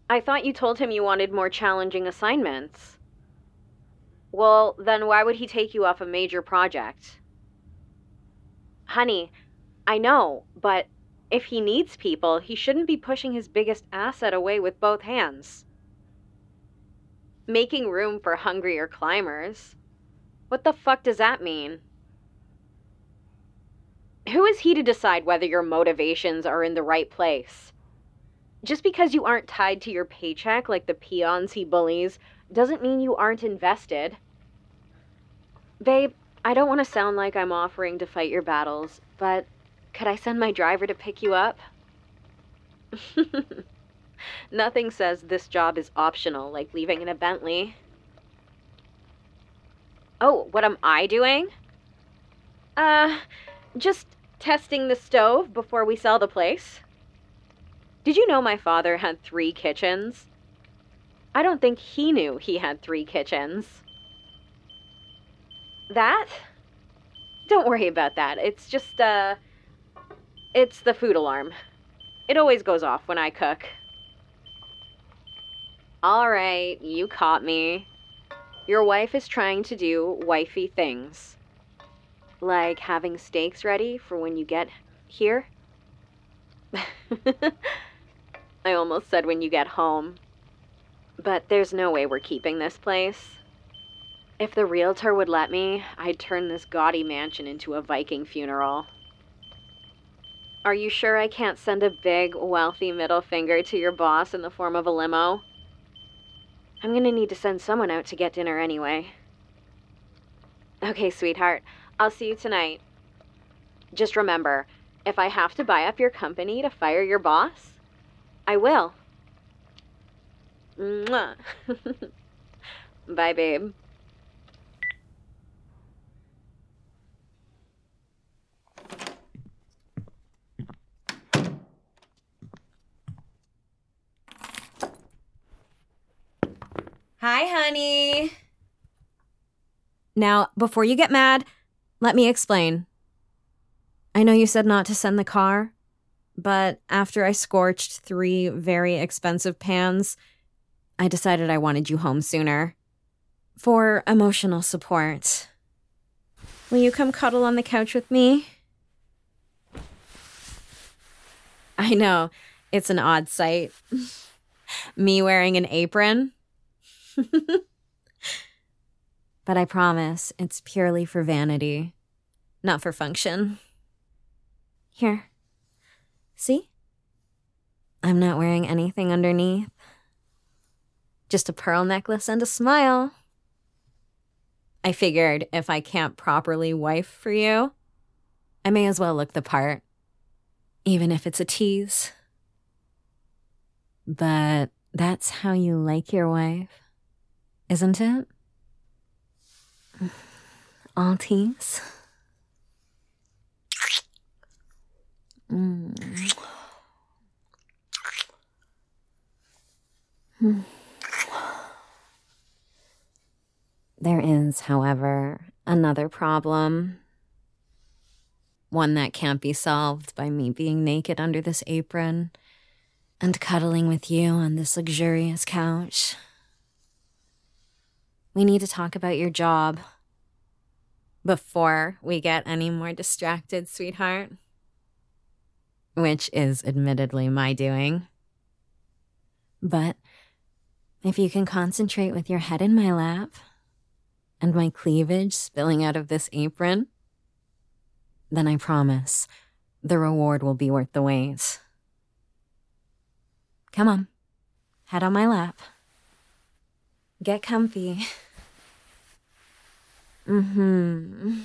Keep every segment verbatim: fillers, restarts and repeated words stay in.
I thought you told him you wanted more challenging assignments. Well, then why would he take you off a major project? Honey, I know, but if he needs people, he shouldn't be pushing his biggest asset away with both hands. Making room for hungrier climbers. What the fuck does that mean? Who is he to decide whether your motivations are in the right place? Just because you aren't tied to your paycheck like the peons he bullies doesn't mean you aren't invested. Babe, I don't want to sound like I'm offering to fight your battles, but could I send my driver to pick you up? Nothing says this job is optional like leaving in a Bentley. Oh, what am I doing? Uh, just testing the stove before we sell the place. Did you know my father had three kitchens? I don't think he knew he had three kitchens. That? Don't worry about that. It's just, uh, it's the food alarm. It always goes off when I cook. All right, you caught me. Your wife is trying to do wifey things. Like having steaks ready for when you get here. I almost said when you get home. But there's no way we're keeping this place. If the realtor would let me, I'd turn this gaudy mansion into a Viking funeral. Are you sure I can't send a big, wealthy middle finger to your boss in the form of a limo? I'm gonna need to send someone out to get dinner anyway. Okay, sweetheart. I'll see you tonight. Just remember, if I have to buy up your company to fire your boss, I will. Mwah. Bye, babe. Hi, honey. Now, before you get mad, let me explain. I know you said not to send the car, but after I scorched three very expensive pans, I decided I wanted you home sooner. For emotional support. Will you come cuddle on the couch with me? I know, it's an odd sight. Me wearing an apron. But I promise it's purely for vanity, not for function. Here. See? I'm not wearing anything underneath. Just a pearl necklace and a smile. I figured if I can't properly wife for you, I may as well look the part, even if it's a tease. But that's how you like your wife, isn't it? All tease. Mm. There is, however, another problem. One that can't be solved by me being naked under this apron and cuddling with you on this luxurious couch. We need to talk about your job before we get any more distracted, sweetheart. Which is admittedly my doing. But if you can concentrate with your head in my lap and my cleavage spilling out of this apron, then I promise the reward will be worth the wait. Come on, head on my lap. Get comfy. Mm-hmm.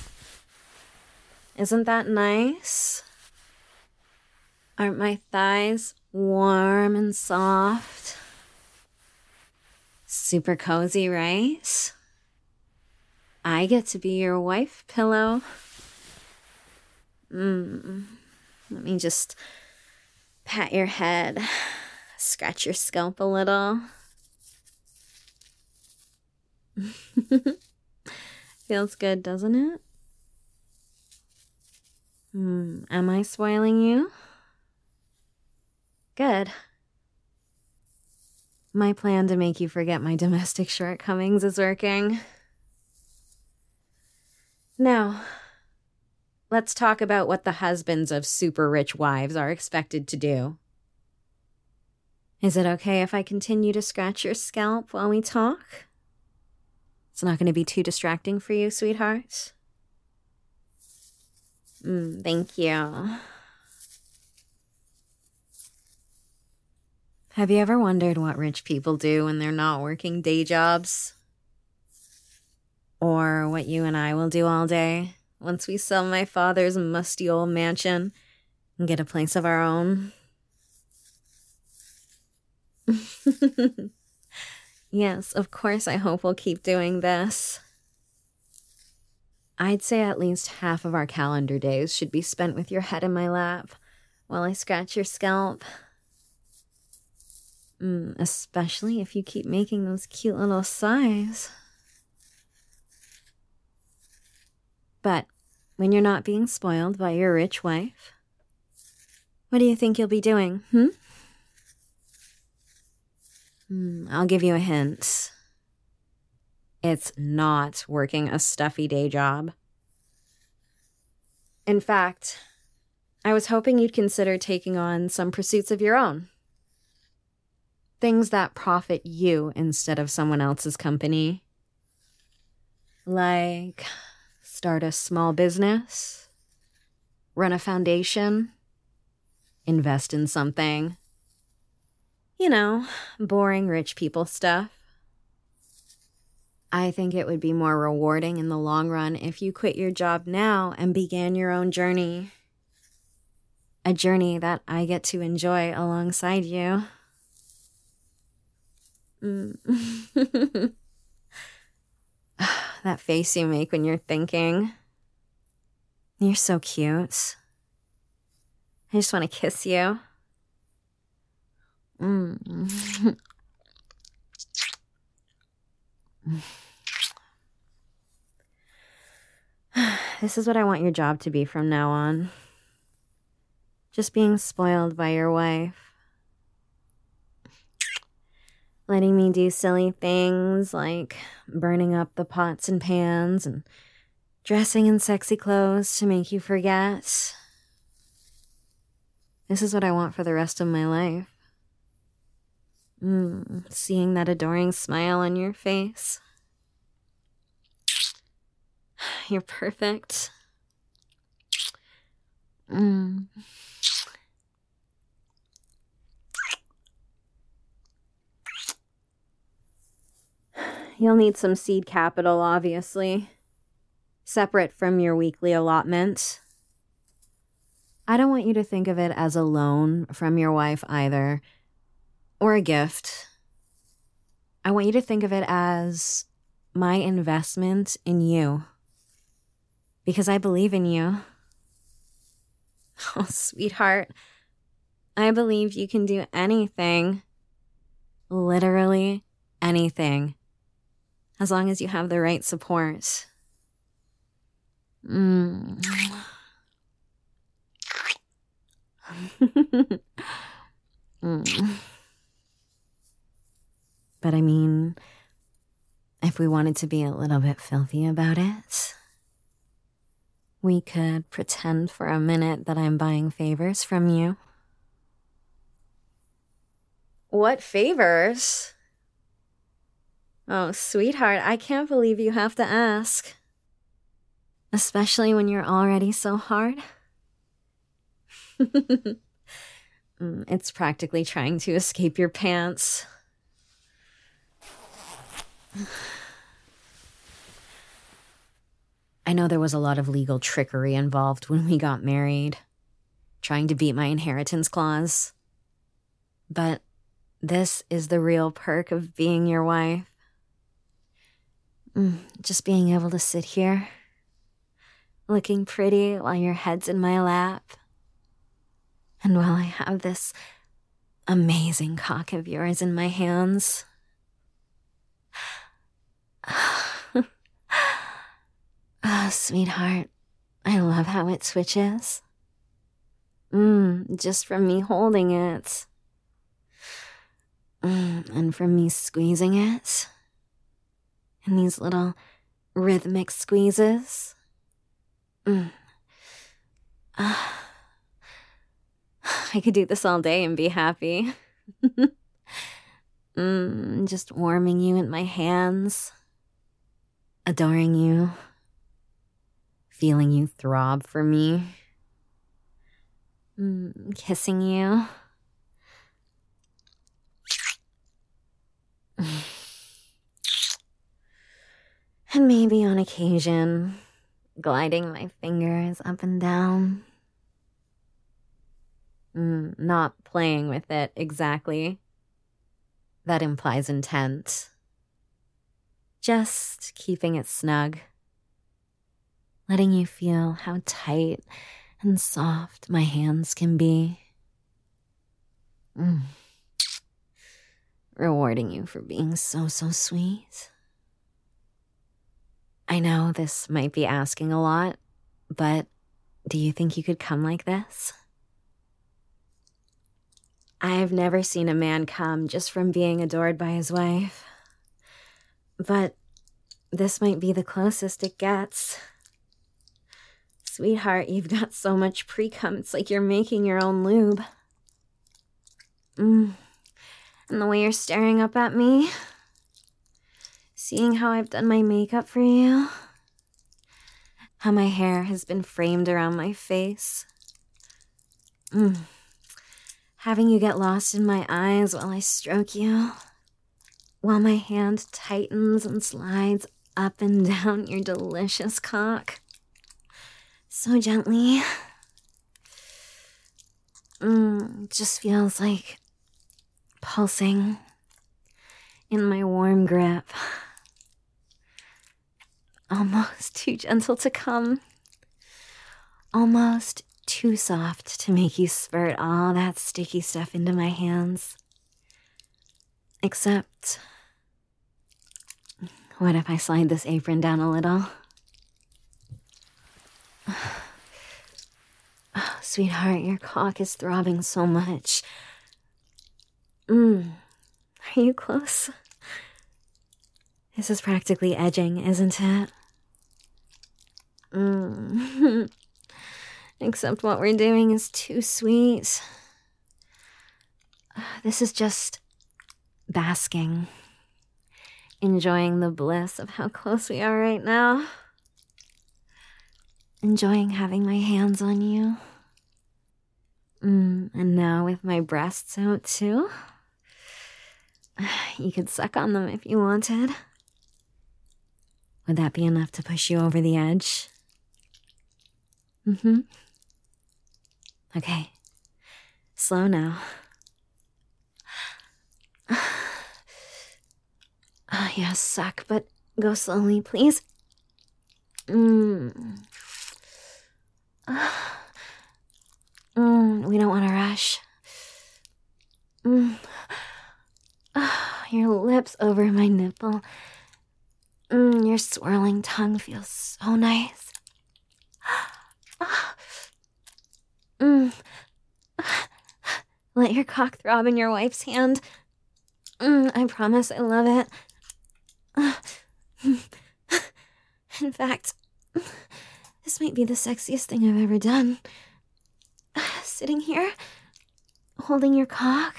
Isn't that nice? Aren't my thighs warm and soft? Super cozy, right? I get to be your wife pillow. Mm. Let me just pat your head, scratch your scalp a little. Feels good, doesn't it? Hmm, am I spoiling you? Good. My plan to make you forget my domestic shortcomings is working. Now, let's talk about what the husbands of super rich wives are expected to do. Is it okay if I continue to scratch your scalp while we talk? It's not going to be too distracting for you, sweetheart? Mm, thank you. Have you ever wondered what rich people do when they're not working day jobs? Or what you and I will do all day once we sell my father's musty old mansion and get a place of our own? Yes, of course I hope we'll keep doing this. I'd say at least half of our calendar days should be spent with your head in my lap while I scratch your scalp. Mm, especially if you keep making those cute little sighs. But when you're not being spoiled by your rich wife, what do you think you'll be doing, hmm? Mm, I'll give you a hint. It's not working a stuffy day job. In fact, I was hoping you'd consider taking on some pursuits of your own. Things that profit you instead of someone else's company. Like start a small business, run a foundation, invest in something. You know, boring rich people stuff. I think it would be more rewarding in the long run if you quit your job now and began your own journey. A journey that I get to enjoy alongside you. Mm. That face you make when you're thinking. You're so cute. I just want to kiss you. Mm. This is what I want your job to be from now on. Just being spoiled by your wife. Letting me do silly things like burning up the pots and pans and dressing in sexy clothes to make you forget. This is what I want for the rest of my life. Mm, seeing that adoring smile on your face. You're perfect. Mm. You'll need some seed capital, obviously. Separate from your weekly allotment. I don't want you to think of it as a loan from your wife either, or a gift. I want you to think of it as my investment in you. Because I believe in you. Oh, sweetheart. I believe you can do anything. Literally anything. As long as you have the right support. Mm. mm. But I mean, if we wanted to be a little bit filthy about it, we could pretend for a minute that I'm buying favors from you. What favors? Oh, sweetheart, I can't believe you have to ask. Especially when you're already so hard. It's practically trying to escape your pants. I know there was a lot of legal trickery involved when we got married, trying to beat my inheritance clause. But this is the real perk of being your wife. Mm, just being able to sit here, looking pretty while your head's in my lap. And while I have this amazing cock of yours in my hands. Ah, oh, sweetheart, I love how it switches. Mmm, just from me holding it. Mm. Mm, and from me squeezing it, and these little rhythmic squeezes. Mm. Uh, I could do this all day and be happy. mm, just warming you in my hands, adoring you, feeling you throb for me, mm, kissing you. And maybe on occasion, gliding my fingers up and down. Mm, not playing with it exactly. That implies intent. Just keeping it snug. Letting you feel how tight and soft my hands can be. Mm. Rewarding you for being so, so sweet. I know this might be asking a lot, but do you think you could come like this? I've never seen a man come just from being adored by his wife. But this might be the closest it gets. Sweetheart, you've got so much pre-cum, it's like you're making your own lube. Mm. And the way you're staring up at me, seeing how I've done my makeup for you, how my hair has been framed around my face. Mm. Having you get lost in my eyes while I stroke you, while my hand tightens and slides up and down your delicious cock. So gently. Mm, it just feels like pulsing in my warm grip. Almost too gentle to come. Almost too soft to make you spurt all that sticky stuff into my hands. Except, what if I slide this apron down a little? Oh, sweetheart, your cock is throbbing so much. Mm, are you close? This is practically edging, isn't it? Mm. Except what we're doing is too sweet. This is just basking. Enjoying the bliss of how close we are right now. Enjoying having my hands on you. Mm, and now with my breasts out too. You could suck on them if you wanted. Would that be enough to push you over the edge? Mm-hmm. Okay. Slow now. Ah, yes, suck, but go slowly, please. Mm. Mm, we don't want to rush. Mm. Ah, your lips over my nipple. Mm, your swirling tongue feels so nice. Mm. Let your cock throb in your wife's hand. Mm, I promise I love it. In fact, this might be the sexiest thing I've ever done. Sitting here, holding your cock,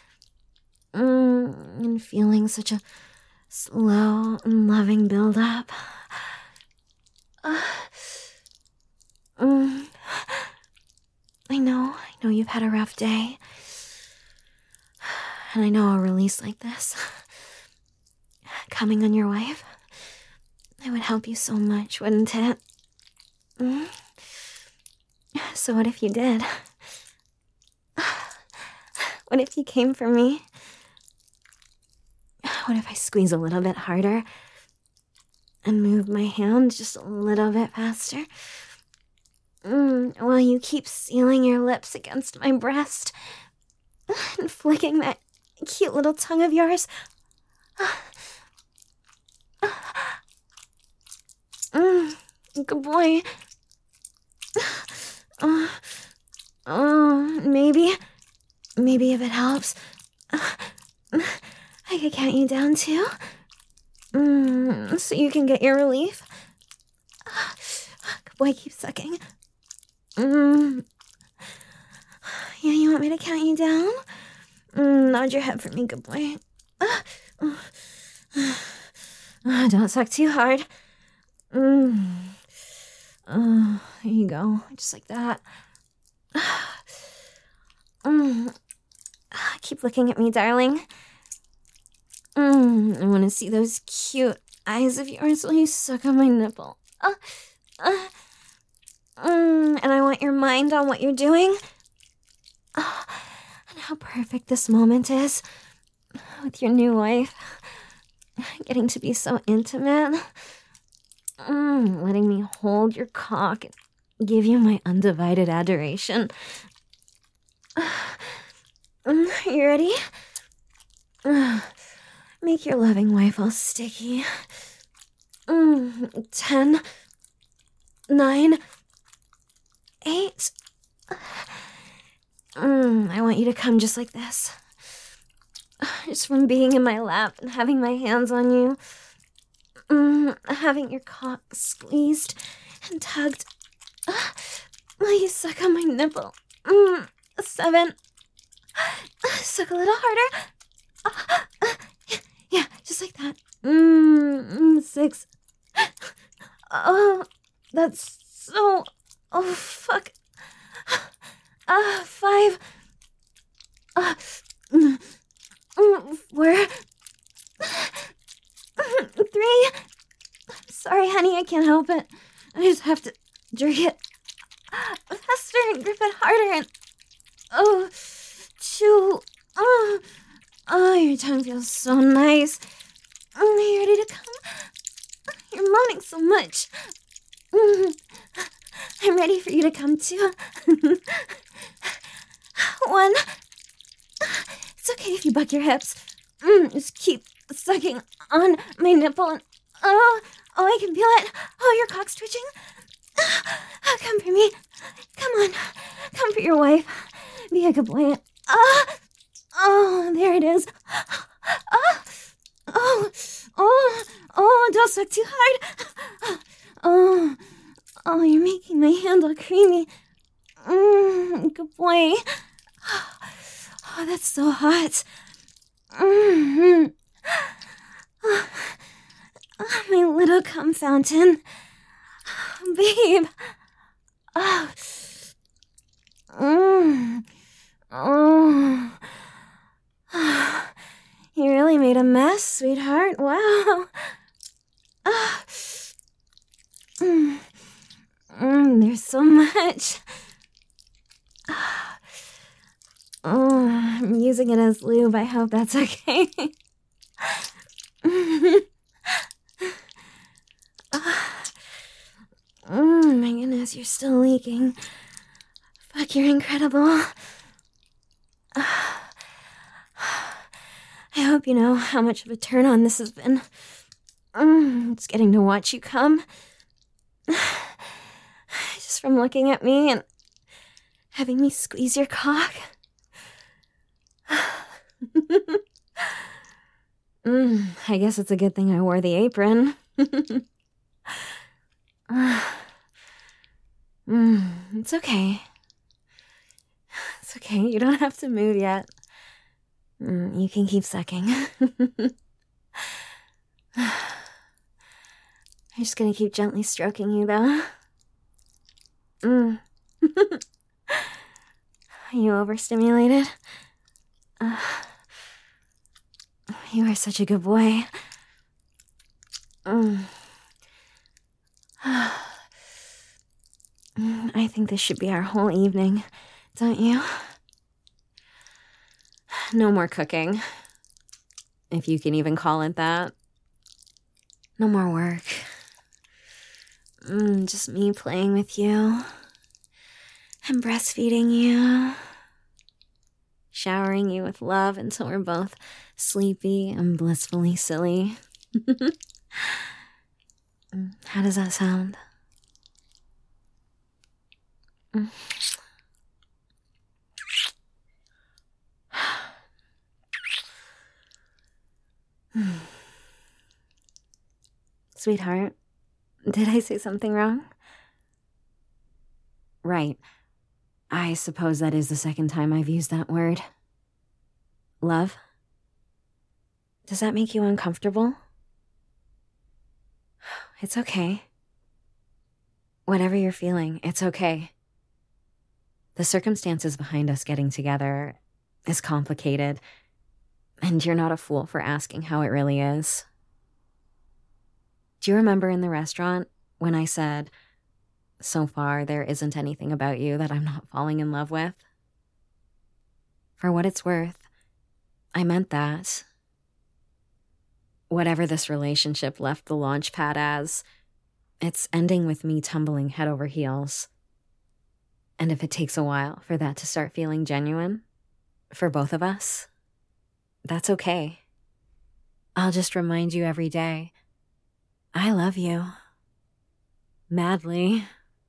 mm, and feeling such a slow and loving build-up. Uh, mm, I know, I know you've had a rough day. And I know a release like this, coming on your wife, it would help you so much, wouldn't it? Mm? So what if you did? What if you came for me? What if I squeeze a little bit harder and move my hand just a little bit faster? Mm, while you keep sealing your lips against my breast and flicking that cute little tongue of yours. Mm, good boy. Uh, uh, maybe, maybe if it helps, could count you down too. Mm, so you can get your relief. Good boy, keep sucking. Mm. Yeah, you want me to count you down? Mm, nod your head for me, good boy. Uh, don't suck too hard. Mm. Uh, there you go, just like that. Mm. Keep looking at me, darling. Mm, I want to see those cute eyes of yours while you suck on my nipple. Uh, uh, mm, and I want your mind on what you're doing. Uh, and how perfect this moment is with your new wife. Getting to be so intimate. Mm, letting me hold your cock and give you my undivided adoration. Uh, mm, you ready? Uh, Make your loving wife all sticky. Mm, ten, nine, eight. Mm, I want you to come just like this. Just from being in my lap and having my hands on you. Mm, having your cock squeezed and tugged. While you suck on my nipple. Mm, seven. Suck a little harder. Yeah, just like that. Mm, six. Oh, that's so... Oh, fuck. Uh, five. Uh, mm, four. Three. Sorry, honey, I can't help it. I just have to jerk it faster and grip it harder and... Oh, two. Oh. Oh, your tongue feels so nice. Are you ready to come? You're moaning so much. I'm ready for you to come too. One. It's okay if you buck your hips. Just keep sucking on my nipple. And, oh, oh, I can feel it. Oh, your cock's twitching. Oh, come for me. Come on. Come for your wife. Be a good boy. Oh. Oh, there it is. Oh, oh, oh, oh, don't suck too hard. Oh, oh, you're making my hand all creamy. Mm, good boy. Oh, that's so hot. Mm-hmm. Oh, oh, my little cum fountain. Babe. Oh. Mm. Oh. You really made a mess, sweetheart. Wow. Oh. Mm. Mm, there's so much. Oh, I'm using it as lube. I hope that's okay. Oh, my goodness, you're still leaking. Fuck, you're incredible. I hope you know how much of a turn on this has been. Mm, it's getting to watch you come. Just from looking at me and having me squeeze your cock. mm, I guess it's a good thing I wore the apron. mm, it's okay. It's okay, you don't have to move yet. Mm, you can keep sucking. I'm just gonna keep gently stroking you, though. Mm. Are you overstimulated? Uh, you are such a good boy. Mm. I think this should be our whole evening, don't you? No more cooking. If you can even call it that. No more work. Mm, just me playing with you. And breastfeeding you. Showering you with love until we're both sleepy and blissfully silly. How does that sound? Mm. Sweetheart, did I say something wrong? Right. I suppose that is the second time I've used that word. Love? Does that make you uncomfortable? It's okay. Whatever you're feeling, it's okay. The circumstances behind us getting together is complicated, and you're not a fool for asking how it really is. Do you remember in the restaurant when I said, so far there isn't anything about you that I'm not falling in love with? For what it's worth, I meant that. Whatever this relationship left the launch pad as, it's ending with me tumbling head over heels. And if it takes a while for that to start feeling genuine, for both of us, that's okay. I'll just remind you every day, I love you. Madly.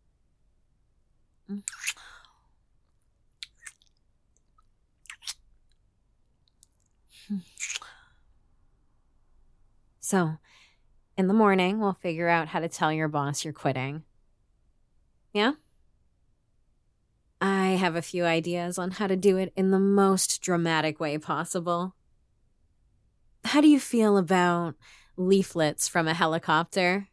So, in the morning, we'll figure out how to tell your boss you're quitting. Yeah? I have a few ideas on how to do it in the most dramatic way possible. How do you feel about leaflets from a helicopter?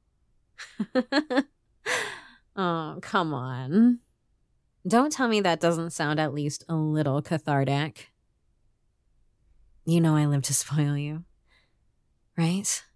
Oh, come on. Don't tell me that doesn't sound at least a little cathartic. You know I live to spoil you, right?